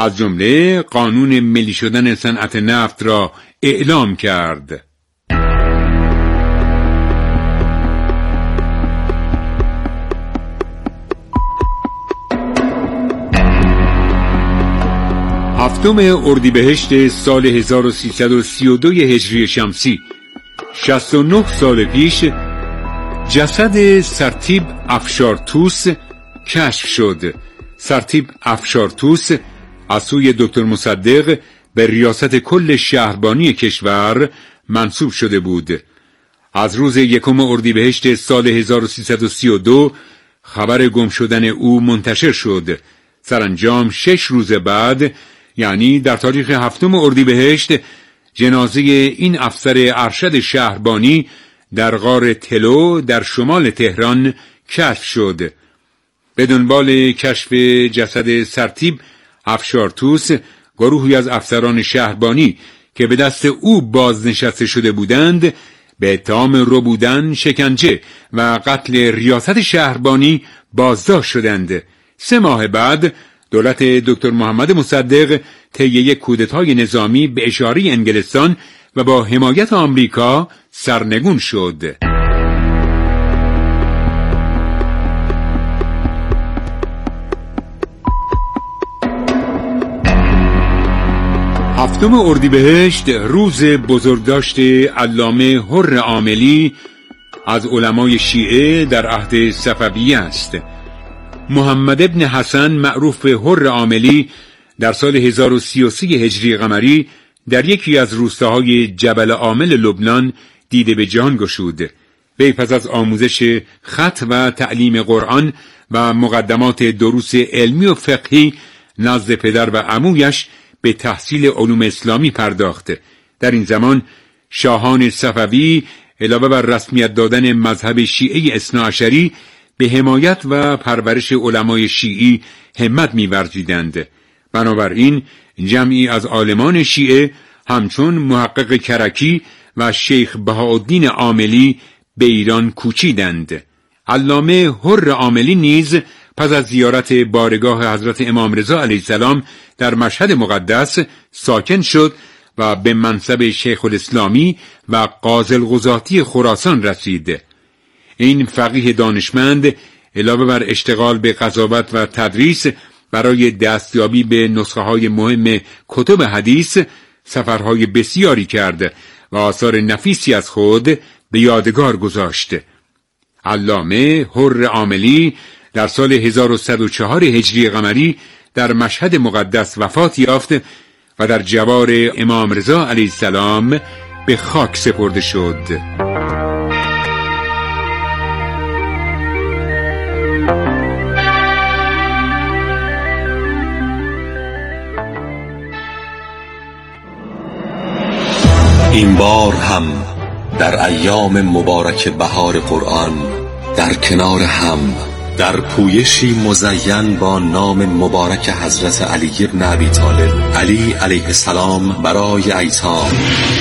از جمله قانون ملی شدن صنعت نفت را اعلام کرد. هفتم اردیبهشت سال 1332 هجری شمسی، 69 سال پیش، جسد سرتیپ افشارتوس کشف شد. سرتیپ افشارتوس از سوی دکتر مصدق به ریاست کل شهربانی کشور منصوب شده بود. از روز 1 اردیبهشت سال 1332 خبر گم شدن او منتشر شد. سرانجام 6 روز بعد، یعنی در تاریخ 7 اردیبهشت، جنازه این افسر ارشد شهربانی در غار تلو در شمال تهران کشف شد. به دنبال کشف جسد سرتیپ افشارتوس، گروهی از افسران شهربانی که به دست او بازنشسته شده بودند به اتهام ربودن، شکنجه و قتل ریاست شهربانی بازداشت شدند. 3 ماه بعد دولت دکتر محمد مصدق طی یک کودتای نظامی به اشاره انگلستان و با حمایت آمریکا سرنگون شد. هفتم اردیبهشت روز بزرگداشت علامه حر عاملی از علمای شیعه در عهد صفویه است. محمد ابن حسن معروف به حر عاملی در سال 1033 هجری قمری در یکی از روستاهای جبل عامل لبنان دیده به جهان گشود. وی پس از آموزش خط و تعلیم قرآن و مقدمات دروس علمی و فقهی نزد پدر و عمویش به تحصیل علوم اسلامی پرداخت. در این زمان شاهان صفوی علاوه بر رسمیت دادن مذهب شیعه اثناعشری به حمایت و پرورش علمای شیعی همت می‌ورزیدند. بنابراین جمعی از عالمان شیعه همچون محقق کرکی و شیخ بهاءالدین عاملی به ایران کوچیدند. علامه حر عاملی نیز پس از زیارت بارگاه حضرت امام رضا علیه السلام در مشهد مقدس ساکن شد و به منصب شیخ الاسلامی و قاضی القضاتی خراسان رسید. این فقیه دانشمند علاوه بر اشتغال به قضاوت و تدریس، برای دستیابی به نسخه های مهم کتب حدیث سفرهای بسیاری کرد و آثار نفیسی از خود به یادگار گذاشت. علامه حر عاملی در سال 1104 هجری قمری در مشهد مقدس وفات یافت و در جوار امام رضا علیه السلام به خاک سپرده شد. این بار هم در ایام مبارک بهار قرآن در کنار هم در پویشی مزین با نام مبارک حضرت علی ابن ابی طالب علی علیه السلام برای ایتام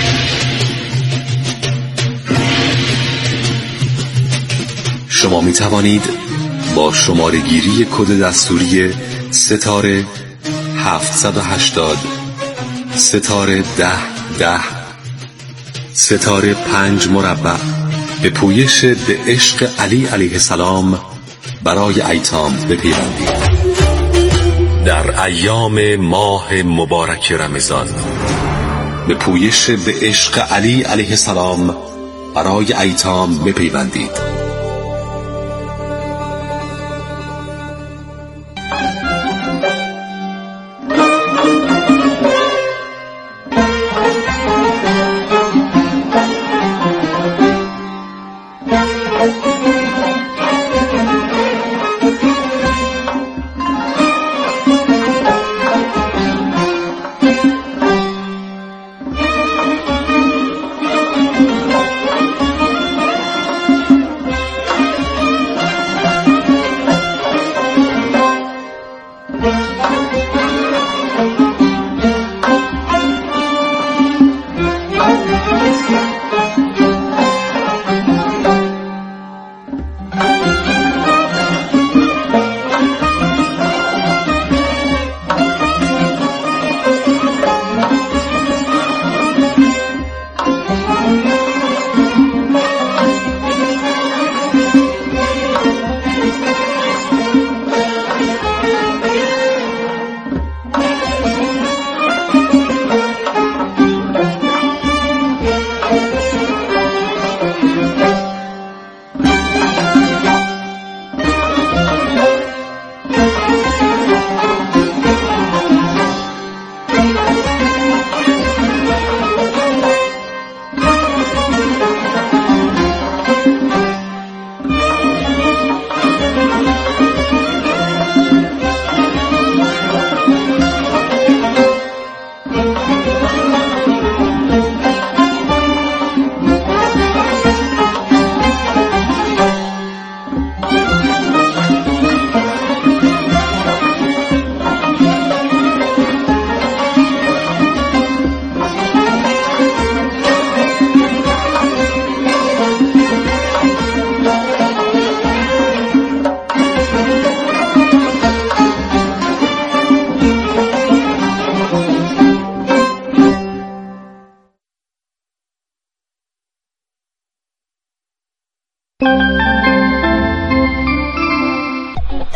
شما می توانید با شماره‌گیری کد دستوری ستاره 780 ستاره 1010 ستاره 5 مربع به پویش به عشق علی علیه السلام برای ایتام بپیوندید. در ایام ماه مبارک رمضان به پویش به عشق علی علیه السلام برای ایتام بپیوندید.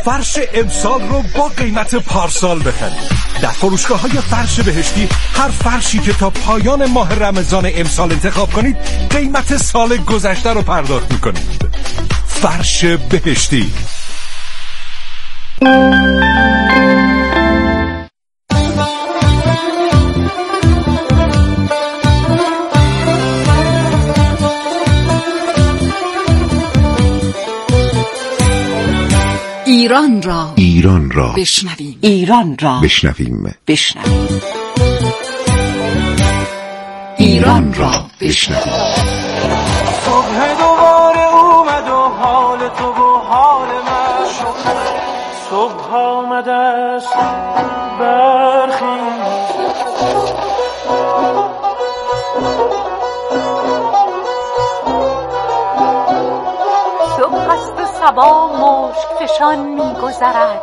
فرش امسال رو با قیمت پارسال بخرید. در فروشگاه‌های فرش بهشتی هر فرشی که تا پایان ماه رمضان امسال انتخاب کنید قیمت سال گذشته رو پرداخت می‌کنید. فرش بهشتی. ایران را بشنویم. ایران را بشنویم. ایران را بشنویم. صبح دوباره اومد و حال تو و حال من صبح آمده است برخیز صبح است و صبا مشک فشان می‌گذرد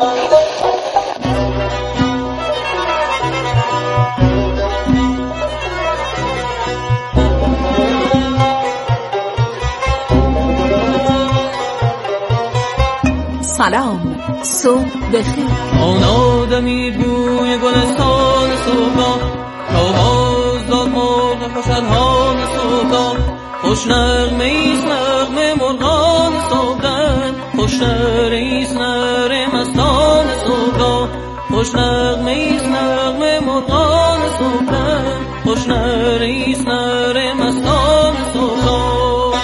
سلام، صبح بخیر. آن آدمی بوی گلستان صبح آواز داد مرغ خوشحال صبح خوش نغمه ایست نغمه مرغان صبح خوش نره ایست نره مستان صبح خوش نغمه ایست نغمه مرغان صبح خوش نره ایست نره مستان صبح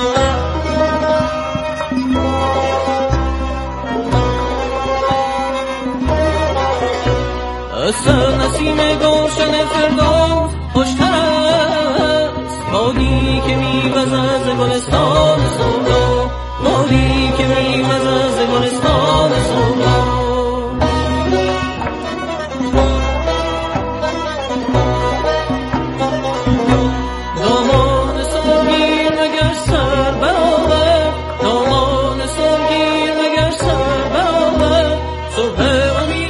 سر نسیم گلشن فردوس خوشتر است بادی که میوزد از گلستان صبح بادی که میوزد از گلستان صبح دامان سرگیر مگر سر برآورد دامان سرگیر مگر سر برآورد صبح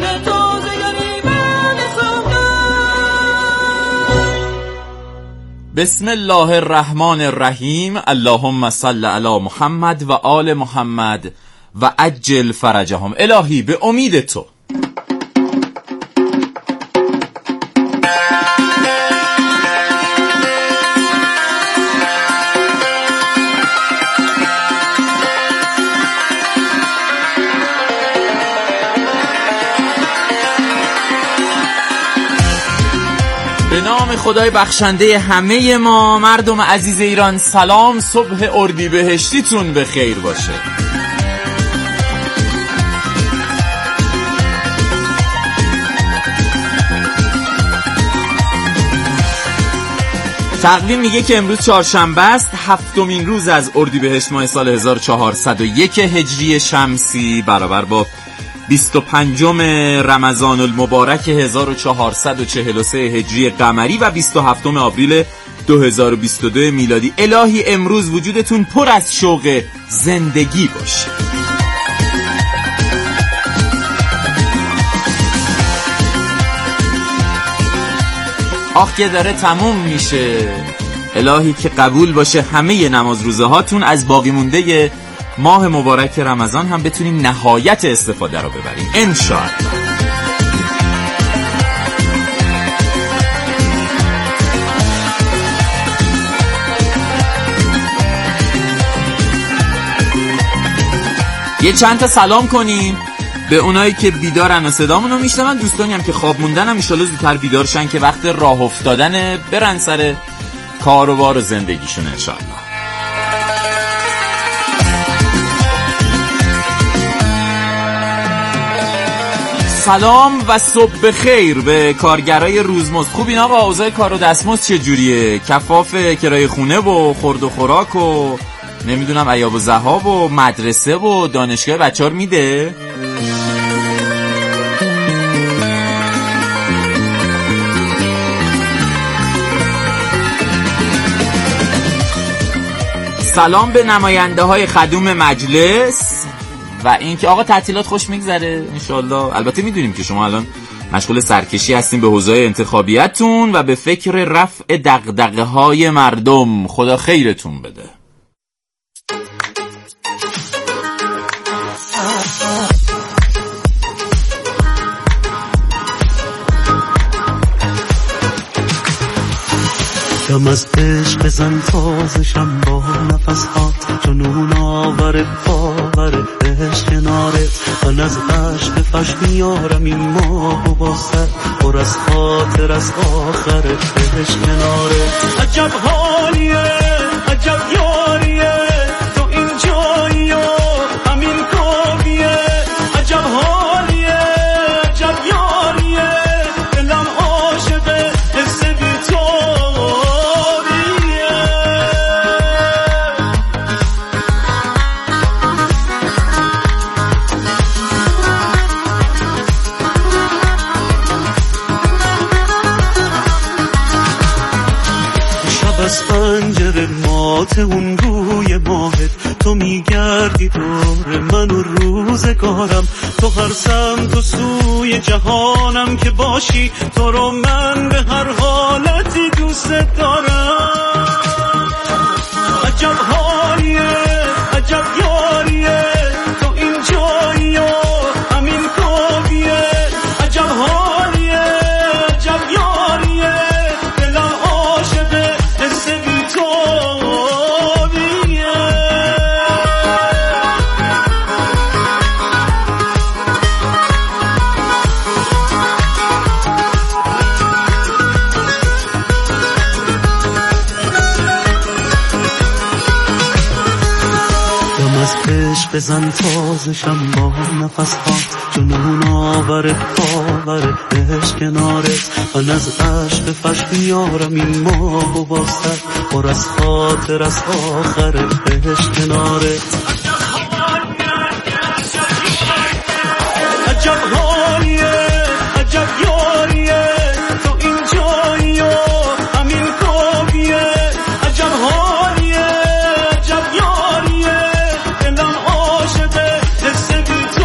بسم الله الرحمن الرحیم. اللهم صل علی محمد و آل محمد و عجل فرجهم. الهی به امید تو به نام خدای بخشنده همه ما مردم عزیز ایران سلام. صبح اردیبهشتیتون به خیر باشه. تقویم میگه که امروز چهارشنبه است، هفتمین روز از اردیبهشت ماه سال 1401 هجری شمسی برابر با 25 رمضان المبارک 1443 هجری قمری و 27 آوریل 2022 میلادی. الهی امروز وجودتون پر از شوق زندگی باشه. آخ که داره تموم میشه. الهی که قبول باشه همه نماز روزه هاتون. از باقی مونده ماه مبارک رمضان هم بتونیم نهایت استفاده رو ببریم انشاءالله. یه چند تا سلام کنیم به اونایی که بیدارن و صدامونو میشنون. دوستانی هم که خواب موندن هم انشالله زودتر بیدار شن که وقت راه افتادن برن سر کار و بار و زندگیشون انشاءالله. سلام و صبح بخیر به کارگرای روزمزد. خوب اینا با اوضاع کار و دستمزد چجوریه؟ کفاف کرایه خونه و خورد و خوراک و نمیدونم عیاب و ذهاب و مدرسه و دانشگاه بچه‌ها رو میده؟ سلام به نماینده های خدوم مجلس و اینکه آقا تعطیلات خوش میگذره انشالله. البته میدونیم که شما الان مشغول سرکشی هستین به حوزه انتخابیتون و به فکر رفع دغدغه های مردم. خدا خیرتون بده. دم از عشق بزن تازشم با نفس هات جنون آور باور عشق کنارت من از عشق فش میارم این ماه و با سر پر از خاطر از آخر عشق کنارت عجب حالیه عجب یاریه تو این جایی و همین کابیه عجب حالیه عجب یاریه دلم عاشقه حس بی تو از پنجره مات اون روی ماهت تو میگردی دور من و روزگارم تو هر سمت و سوی جهانم که باشی تو رو من به هر حالتی دوست دارم عجب حالیه عجب یاریه تو این جایی و همین کابیه عجب حالیه عجب یاریه دلم عاشقه حس بی تو عشق بزن تازشم با نفس هات جنون آور باور عشق کنارت من از عشق فش میارم این ماه و با سر پر از خاطر از آخر عشق کنارت عجب حالیه عجب یاریه تو این جایی و همین کابیه عجب حالیه عجب یاریه دلم عاشقه حس بی تو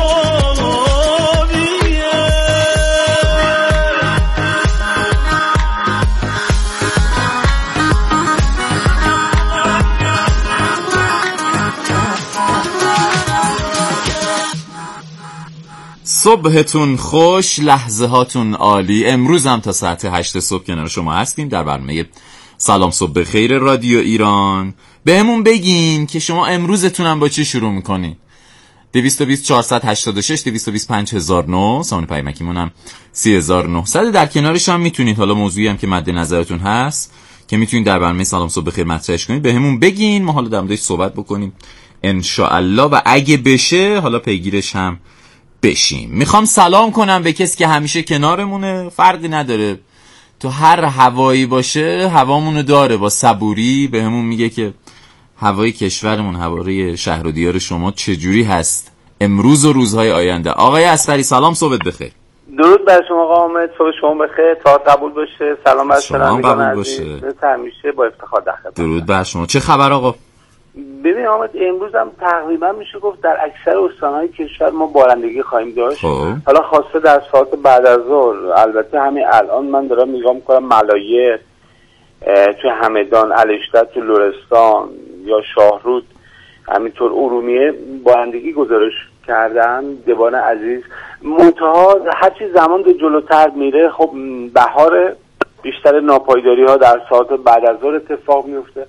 صبحتون خوش، لحظه هاتون عالی. امروز هم تا ساعت 8 صبح کنار شما هستیم در برنامه سلام صبح بخیر رادیو ایران. بهمون بگین که شما امروزتون هم با چی شروع میکنین. 220 486 220 5009 سامون پیامکیمون هم 3900. در کنارش هم میتونید حالا موضوعی هم که مد نظرتون هست که میتونید در برنامه سلام صبح بخیر مطرحش کنید بهمون بگین، ما حالا در موردش صحبت بکنیم ان شاء الله و اگه بشه حالا پیگیرش هم بشیم. میخوام سلام کنم به کسی که همیشه کنارمونه، فرقی نداره تو هر هوایی باشه هوامونو داره، با صبوری به همون میگه که هوای کشورمون، هوای شهر و دیار شما چجوری هست امروز و روزهای آینده. آقای اصغری سلام، صبحت بخیر. درود بر شما آقا حامد، صبح شما بخیر، تا قبول باشه. سلام بر شما عزیز، همیشه با افتخار در خدمت. درود بر شما. چه خبر آقا؟ ببین حامد، امروز هم تقریبا میشه گفت در اکثر استانهای کشور ما بارندگی خواهیم داشت. حالا خاصه در ساعت بعد از ظهر، البته همین الان من دارم نگاه میکنم ملایر تو همدان، الشتر تو لرستان یا شاهرود، همینطور ارومیه بارندگی گزارش کردن. دیوان عزیز منتها هر چی زمان به جلوتر میره خب بهار، بیشتر ناپایداری ها در ساعت بعد از ظهر اتفاق میفته.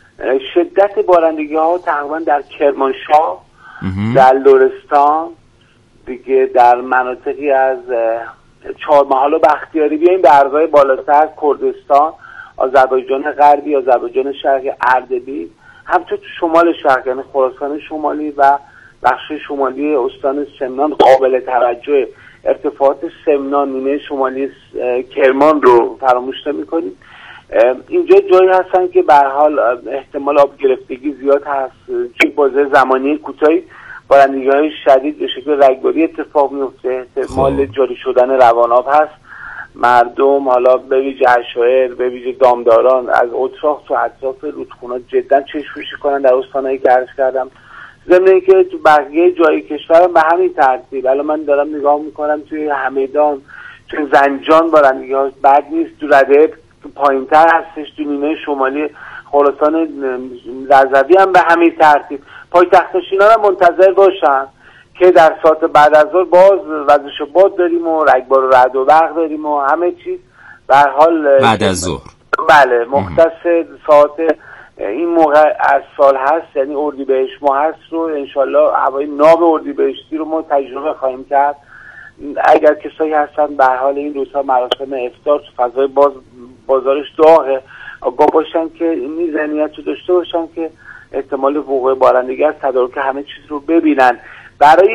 شدت بارندگی ها تقریبا در کرمانشاه، در لرستان، دیگه در مناطقی از چهارمحال و بختیاری، بیاییم به ارزهای بالاتر کردستان، آذربایجان غربی، آذربایجان شرقی، اردبیل، همچنین تو شمال شرق یعنی خراسان شمالی و بخش شمالی استان سمنان قابل توجه. ارتفاعات سمنان، نیمه شمالی کرمان رو فراموش نمی‌کنید. اینجا جایی هستن که به هر حال احتمال آب گرفتگی زیاد هست، چه بازه زمانی کوتاهی بارندگی‌های شدید به شکل رگباری اتفاق میفته، احتمال جاری شدن روان آب هست. مردم حالا به ویژه عشایر، به ویژه دامداران از اتراق تو اطراف رودخونه جدا چشم‌پوشی کنن در استانایی که عرض کردم. ضمن اینکه تو بقیه جای کشور به همین ترتیب. الان من دارم نگاه میکنم توی همدان، توی زنجان بارندگی‌ها بد نیست، تو رده پایین‌تر هستش، تو نیمه شمالی خراسان رضوی هم به همین ترتیب. پایتخت‌نشینان هم منتظر باشن که در ساعت بعد از ظهر باز وزش باد داریم و رگبار و رعد و برق داریم و همه چیز به هر حال بعد از ظهر بله مختص ساعت این موقع از سال هست، یعنی اردیبهشت ماه هست رو انشالله هوای ناب اردیبهشتی رو ما تجربه خواهیم کرد. اگر کسایی هستن به حال این روزها مراسم افطار تو فضای بازارش داغه، آگاه باشن که این ذهنیت رو داشته باشن که احتمال وقوع بارندگی از تدارک همه چیز رو ببینن. برای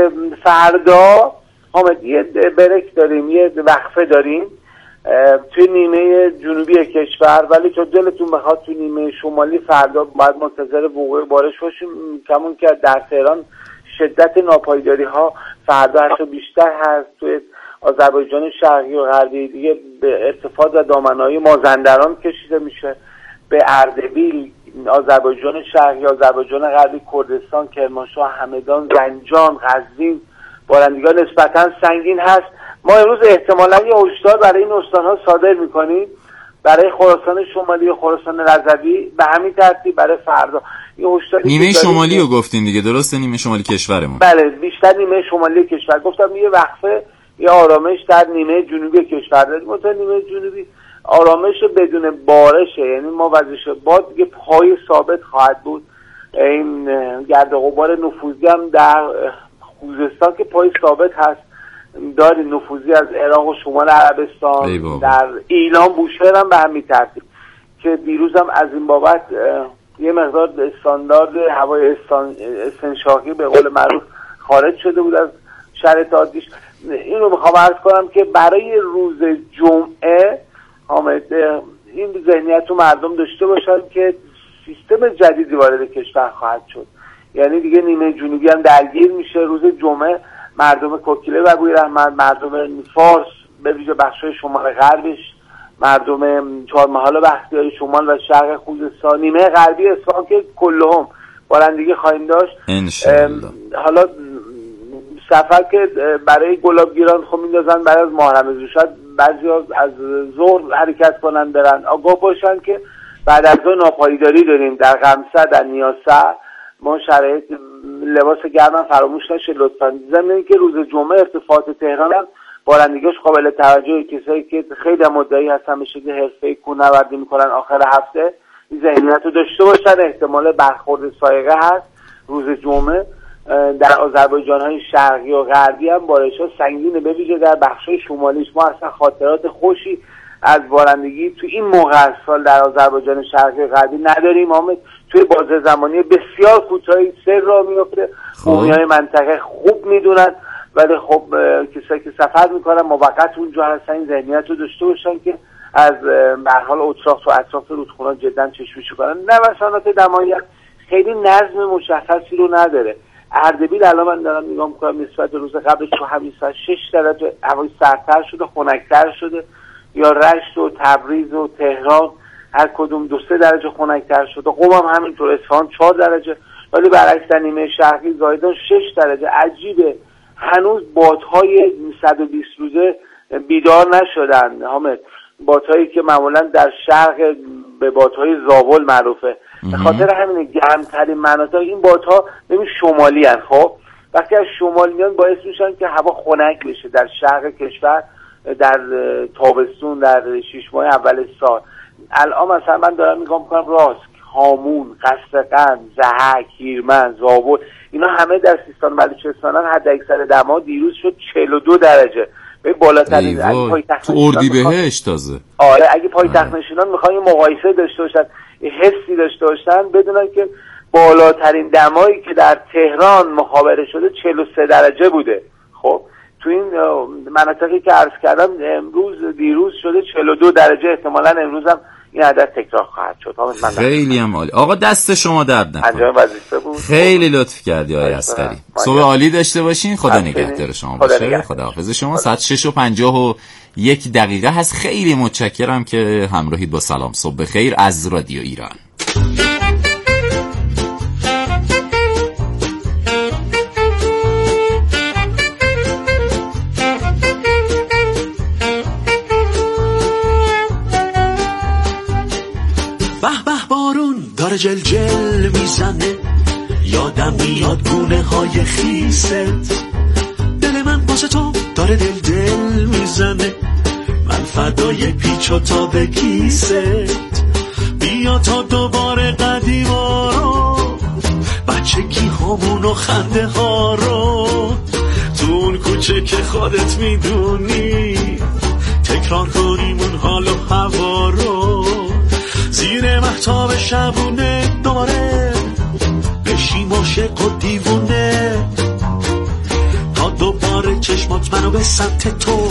فردا حامد یه بریک داریم، یه وقفه داریم توی نیمه جنوبی کشور، ولی تا دلتون بخواد توی نیمه شمالی فردا باید منتظر وقوع بارش باشیم. کمون که در تهران شدت ناپایداری ها فردا حتی بیشتر هست. توی آذربایجان شرقی و غربی دیگه به ارتفاع و دامنه‌های مازندران کشیده میشه، به اردبیل، آذربایجان شرقی، آذربایجان غربی، کردستان، کرمانشاه، همدان، زنجان، قزوین بارندگی نسبتاً سنگین هست. ما امروز احتمالاً یه هشدار برای این استان‌ها صادر می‌کنیم، برای خراسان شمالی و خراسان رضوی به همین ترتیب برای فردا. نیمه شمالی رو گفتین دیگه، درسته؟ نیمه شمالی کشورمون. بله بیشتر نیمه شمالی کشور. گفتم یه وقفه یه آرامش در نیمه جنوبی کشور داریم. مثلا نیمه جنوبی آرامش بدون بارشه، یعنی ما وزش باد دیگه پای ثابت خواهد بود. این گرد و غبار نفوذی هم در خوزستان که پای ثابت هست داری، نفوذی از عراق و شمال عربستان، در ایلام بوشهر هم به همین ترتیب که دیروز هم از این بابت یه مقدار استاندارد هوای استنشاقی به قول معروف خارج شده بود از شرط عادیش. این رو میخوام عرض کنم که برای روز جمعه حامد این ذهنیت رو مردم داشته باشن که سیستم جدیدی وارد کشور خواهد شد، یعنی دیگه نیمه جنوبی هم درگیر میشه. روز جمعه مردم کوکیله و بوی رحمت، مردم فارس به ویژه بخشای شمال غربش، مردم چهارمحال بختیاری شمال و شرق خوزستان، نیمه غربی اصفهان که کلهم بارندگی خواهیم داشت انشاءالله. حالا سفر که برای گلابگیران خب میندازن برای از ماه رمضان، شاید بعضی‌ها از ظهر حرکت کنن برن. آگاه باشن که بعد از اون ناپایداری داریم در قمصه، در نیاسه. ما شرایط لباس گرم فراموش نشه لطفاً. ضمن که روز جمعه ارتفاعات تهران هم بارندگیش قابل توجه، کسایی که خیلی مدعی هستن به شکل حرفه‌ای کوهنوردی میکنن آخر هفته این ذهنیت رو داشته باشن. احتمال برخورد سایقه هست روز جمعه. در آذربایجان‌های شرقی و غربی هم بارش‌ها سنگینه، به ویژه در بخش‌های شمالیش. ما اصلا خاطرات خوشی از بارندگی تو این موقع از سال در آذربایجان شرقی و غربی نداریم. توی بازه زمانی بسیار کوتاهی سر را میفته. قومی‌های منطقه خوب میدونن، ولی خب کسایی که سفر میکنن موقت اونجا هستن این ذهنیت رو داشته باشن که از به هر حال اتراق و اطراف رودخونه جدا چشم‌پوشی کنن. نوسانات دمایی خیلی نظم مشخصی رو نداره. اردبیل الان من دارم نگاه میکنم نسبت به روز قبلش تو همین ساعت 6 درجه هوای سردتر شده، خنک‌تر شده. یا رشت و تبریز و تهران هر کدوم 2-3 درجه خنک‌تر شده. قم هم همینطور، اصفهان 4 درجه، ولی برعکس در نیمه شرقی زایدان 6 درجه. عجیبه هنوز بادهای 120 روزه بیدار نشدن حامد. بادهایی که معمولا در شرق به بادهای زاول معروفه. به خاطر همین گرمترین مناطق این بادها ببین شمالی هن. خب وقتی از شمال میان باعث میشن که هوا خنک بشه در شرق کشور در تابستون، در 6 ماه اول سال. الان مثلا من دارم نگاه میکنم راست، هامون، قصرقند، ضحک، هیرمند، زاول اینا همه در سیستان بلوچستان حد اکثر دما دیروز شد 42 درجه. به بالاترین تو اردیبهشت تازه. آره اگه پایتخت نشینان میخوان مقایسه داشته باشن، حسی داشته باشن، بدونن که بالاترین دمایی که در تهران مخابره شده 43 درجه بوده. خب تو این مناطقی که عرض کردم دیروز شده 42 درجه. احتمالاً امروز هم این عدد تکرار خواهد شد. خیلی هم عالی آقا، دست شما درد نکنه. انجام وظیفه بود. خیلی لطف کردی آقای عسکری. صبح عالی داشته باشین. خدا نگهدار شما باشه. خداحافظ شما. ساعت 6:51 هست. خیلی متشکرم که همراهید با سلام صبح بخیر از رادیو ایران. داره جل جل میزنه، یادم میاد گونه های خیست. دل من واسه تو داره دل دل میزنه. من فدای پیچ و تاب کیست، بیا تا دوباره قدیما رو، بچگی هامون و خنده ها رو تو اون کوچه که خودت میدونی تکرار کنیم اون حال و هوا رو، زیر مهتاب شبونه دوباره بشیم عاشق و دیوونه، تا دوباره چشمات منو به سمت تو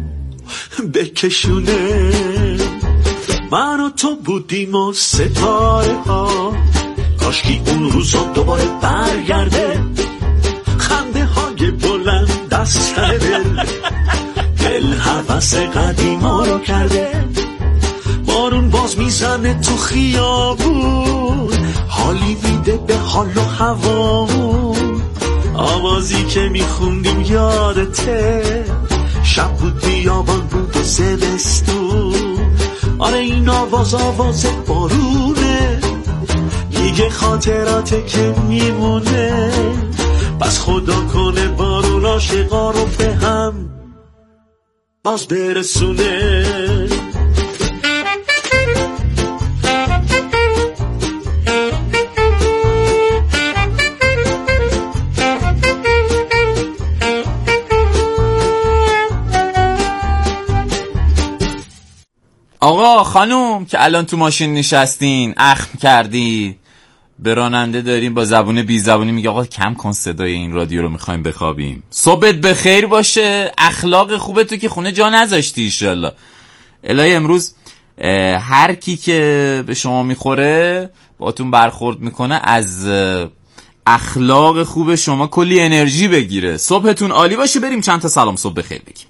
بکشونه. من و تو بودیم و ستاره ها، کاشکی اون روزا دوباره برگرده، خنده های بلند دست دل هوس قدیما رو کرده، بارون باز میزنه تو خیابون، حالی میده به حال و هوامون، آوازی که میخوندیم یادته، شب بود بیابان بود و زمستون، آره این آواز بارونه، میگه خاطراته که میمونه، بس خدا کنه بارون عاشقا رو به هم باز برسونه. آقا خانوم که الان تو ماشین نشستین اخم کردی، به راننده داریم با زبون بی زبونی میگه آقا کم کن صدای این رادیو رو میخوایم بخوابیم، صبحت بخیر باشه، اخلاق خوبتو که خونه جا نذاشتی ایشالله. الهی امروز هر کی که به شما میخوره باتون برخورد میکنه از اخلاق خوب شما کلی انرژی بگیره. صبحتون عالی باشه. بریم چند تا سلام صبح بخیر بگیم.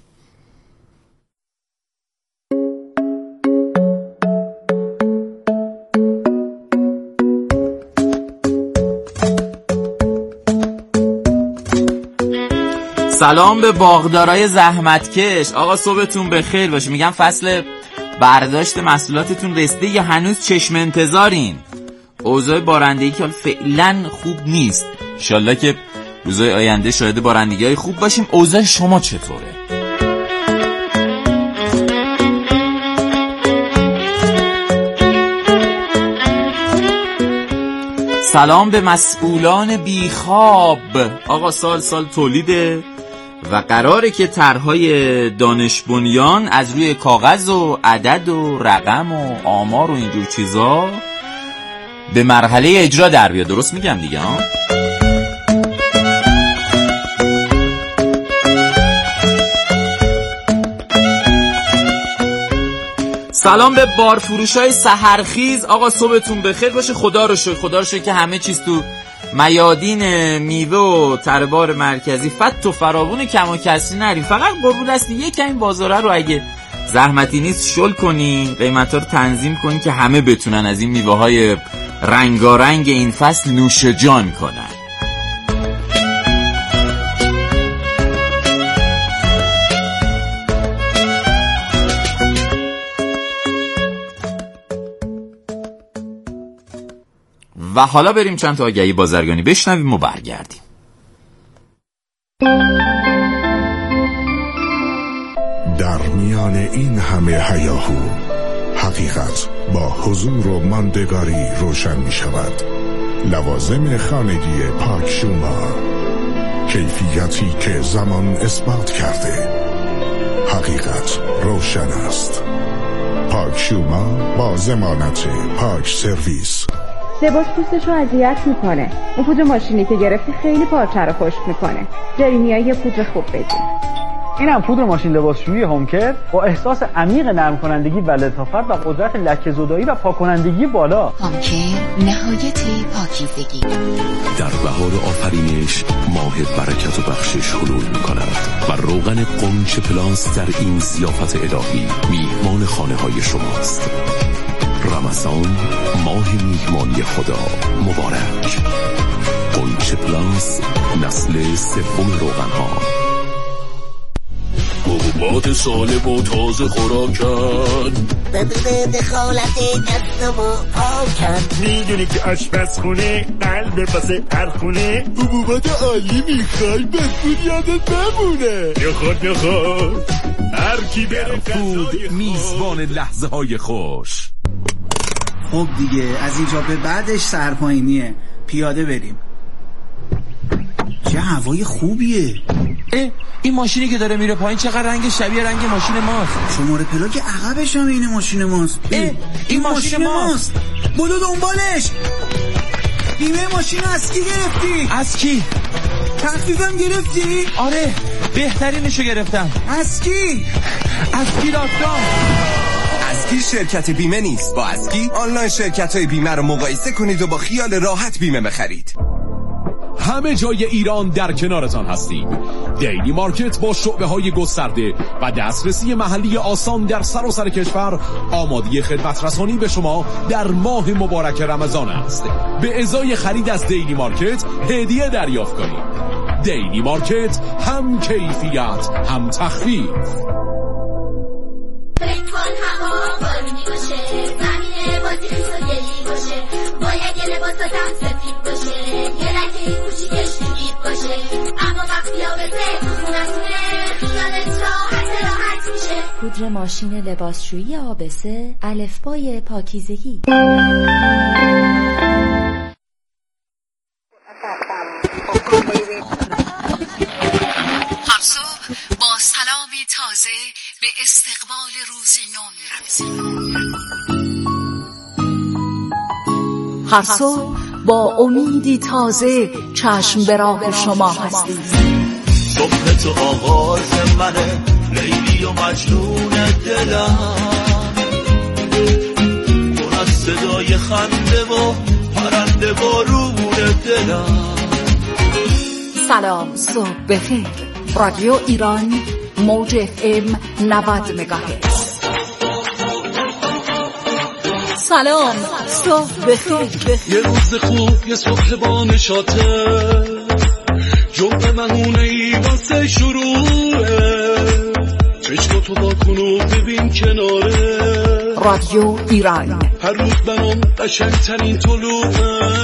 سلام به باغدارای زحمتکش. آقا صبحتون بخیر باشه. میگم فصل برداشت محصولاتتون رسیده یا هنوز چشم انتظارین؟ اوضاع بارندگی که فعلا خوب نیست، انشالله که روزهای آینده شاهد بارندگی‌های خوب باشیم. اوضاع شما چطوره؟ سلام به مسئولان بیخواب. آقا سال تولیده و قراره که طرح‌های دانش بنیان از روی کاغذ و عدد و رقم و آمار و اینجور چیزا به مرحله اجرا در بیاد. درست میگم دیگه ها؟ سلام به بارفروشای سحرخیز. آقا صبحتون بخیر باشه. خدا رو شکر که همه چیز تو میادین میوه و تربار مرکزی فت و فراوون، کم و کسری نریم. فقط قربون دستی یک این بازاره رو اگه زحمتی نیست شل کنین، قیمتا رو تنظیم کنین که همه بتونن از این میوه های رنگارنگ این فصل نوش جان کنن. و حالا بریم چند تا آگهی بازرگانی بشنویم و برگردیم. در میان این همه هیاهو حقیقت با حضور و ماندگاری روشن می شود. لوازم خانگی پاک شوما، کیفیتی که زمان اثبات کرده. حقیقت روشن است. پاک شوما با ضمانت پاک سرویس. لباس پوستشو اذیت میکنه. اون پودر ماشینی که گرفتی خیلی پارچه رو خشک میکنه. جریمیا یه پودر خوب بدین. اینم پودر ماشین لباسشویی هومکر با احساس عمیق نرم کنندگی و لطافت و قدرت لکه‌زدایی و پاک کنندگی بالا. هومکر نهایت پاکیزگی. در بهار آفرینش ماه برکت و بخشش حلول می‌کند و روغن قنچ پلاس در این ضیافت الهی میهمان خانه‌های شماست. رمضان ماه میهمانی خدا مبارک. قنچ پلاس، نسل سوم روغن‌ها. حبوبات سالم و تازه خوراکن، بدون دخالت دست و پاکن. میدونی که آشپزخونه قلب واسه هر خونه. حبوبات عالی میخوای بهبود یادت بمونه. نخود هر کی بره فود میزبان لحظه های خوش. خب دیگه از اینجا به بعدش سرپایینیه، پیاده بریم. چه هوای خوبیه. این ماشینی که داره میره پایین چقدر رنگ شبیه رنگ ماشین ماست. شماره پلاک عقبش هم این ماشین ماست. این ماشین ماست. بدو دنبالش. بیمه ماشین از کی گرفتی؟ از کی؟ تخفیفم گرفتی؟ آره بهترینشو گرفتم. از کی؟ از کی.com. اسکی شرکت بیمه نیست. با اسکی آنلاین شرکت‌های بیمه رو مقایسه کنید و با خیال راحت بیمه بخرید. همه جای ایران در کنارتان هستیم. دیلی مارکت با شعبه‌های گسترده و دسترسی محلی آسان در سراسر کشور آماده خدمت رسانی به شما در ماه مبارک رمضان است. به ازای خرید از دیلی مارکت هدیه دریافت کنید. دیلی مارکت، هم کیفیت هم تخفیف. هوا بارونی باشه، زمین بازی خیس و گلی باشه، باید یه لباساتم سفید باشه، یه لکه کوچیکش نگید باشه، اما وقتی آبزه تو خونتونه خیالت راحت میشه. پودر ماشین لباسشویی آبسه، الفبای پاکیزگی. هر صبح با سلامی تازه به استقبال روز نو می‌رسیم. هر صبح با امیدی تازه چشم به راه شما هستیم. صبح تو آغاز منه، لیلی و مجنون دلم، پر از صدای خنده و پرنده بارون دلم. سلام صبح بخیر. رادیو ایران، موج FM 90 مگاهرتز. سلام صبح بخیر. یه روز خوب، یه صبح با نشاطه، جمعه مهونه ای واسه شروعه، چشماتو با کن و ببین کناره. رادیو ایران، هر روز برام قشنگترین طلوعه.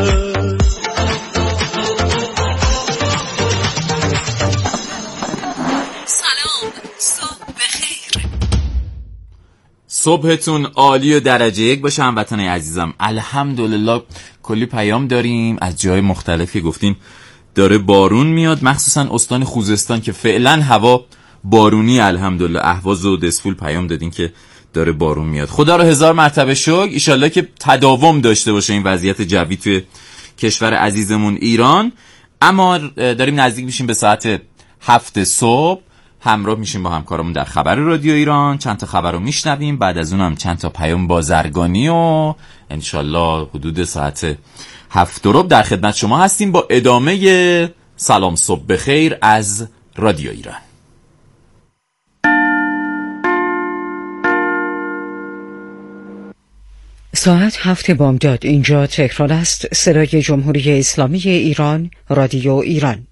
صبحتون عالی و درجه یک باشه هموطنای عزیزم. الحمدلله کلی پیام داریم از جای مختلفی، گفتین داره بارون میاد، مخصوصا استان خوزستان که فعلا هوا بارونی. الحمدلله اهواز و دسفول پیام دادین که داره بارون میاد. خدا رو هزار مرتبه شکر. ایشالله که تداوم داشته باشه این وضعیت جوی توی کشور عزیزمون ایران. اما داریم نزدیک میشیم به ساعت 7 صبح. همراه میشیم با همکارمون در خبر رادیو ایران، چند تا خبر رو میشنویم، بعد از اونم چند تا پیام بازرگانی و انشالله حدود ساعت 7 در خدمت شما هستیم با ادامه سلام صبح بخیر از رادیو ایران. ساعت 7 بامداد. اینجا تهران است. صدای جمهوری اسلامی ایران، رادیو ایران.